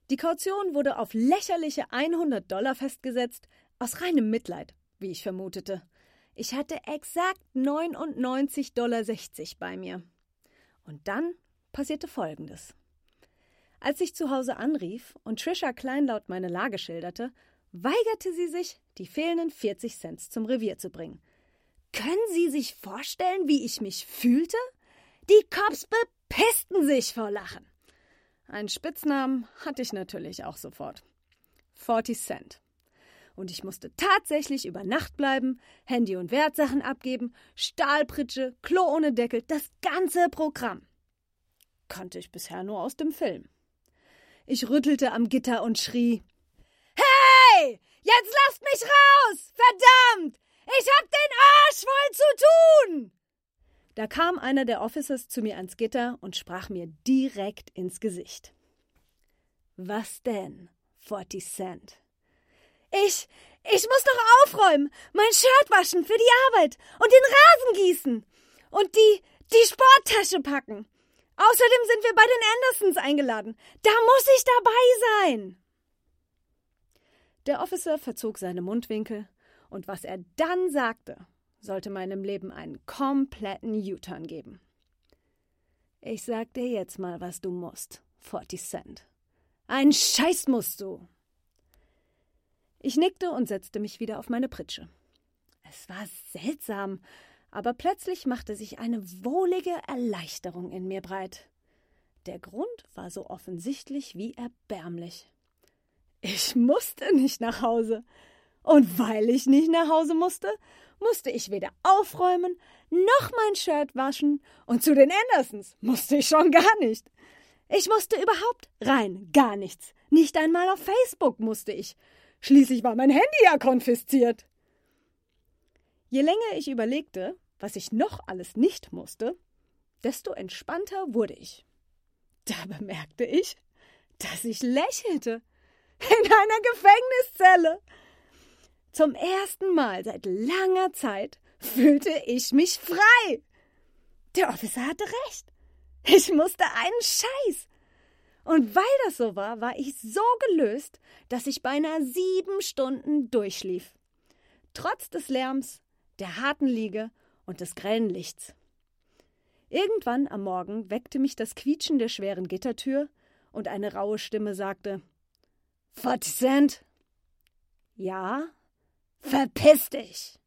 Die Kaution wurde auf lächerliche $100 festgesetzt, aus reinem Mitleid, wie ich vermutete. Ich hatte exakt $99,60 bei mir. Und dann passierte Folgendes. Als ich zu Hause anrief und Trisha kleinlaut meine Lage schilderte, weigerte sie sich, die fehlenden 40 Cent zum Revier zu bringen. Können Sie sich vorstellen, wie ich mich fühlte? Die Cops bepissten sich vor Lachen. Einen Spitznamen hatte ich natürlich auch sofort. 40 Cent. Und ich musste tatsächlich über Nacht bleiben, Handy und Wertsachen abgeben, Stahlpritsche, Klo ohne Deckel, das ganze Programm. Kannte ich bisher nur aus dem Film. Ich rüttelte am Gitter und schrie: Hey, jetzt lasst mich raus! Verdammt! Ich hab den Arsch voll zu tun! Da kam einer der Officers zu mir ans Gitter und sprach mir direkt ins Gesicht. Was denn, 40 Cent? Ich muss doch aufräumen, mein Shirt waschen für die Arbeit und den Rasen gießen und die Sporttasche packen. Außerdem sind wir bei den Andersons eingeladen. Da muss ich dabei sein. Der Officer verzog seine Mundwinkel und was er dann sagte, sollte meinem Leben einen kompletten U-Turn geben. Ich sag dir jetzt mal, was du musst, 40 Cent. Einen Scheiß musst du. Ich nickte und setzte mich wieder auf meine Pritsche. Es war seltsam, aber plötzlich machte sich eine wohlige Erleichterung in mir breit. Der Grund war so offensichtlich wie erbärmlich. Ich musste nicht nach Hause. Und weil ich nicht nach Hause musste ich weder aufräumen, noch mein Shirt waschen und zu den Andersons musste ich schon gar nicht. Ich musste überhaupt rein gar nichts. Nicht einmal auf Facebook musste ich. Schließlich war mein Handy ja konfisziert. Je länger ich überlegte, was ich noch alles nicht musste, desto entspannter wurde ich. Da bemerkte ich, dass ich lächelte. In einer Gefängniszelle. Zum ersten Mal seit langer Zeit fühlte ich mich frei. Der Officer hatte recht. Ich musste einen Scheiß. Und weil das so war, war ich so gelöst, dass ich beinahe 7 Stunden durchschlief. Trotz des Lärms, der harten Liege und des grellen Lichts. Irgendwann am Morgen weckte mich das Quietschen der schweren Gittertür und eine raue Stimme sagte: 40 Cent? Ja? Verpiss dich!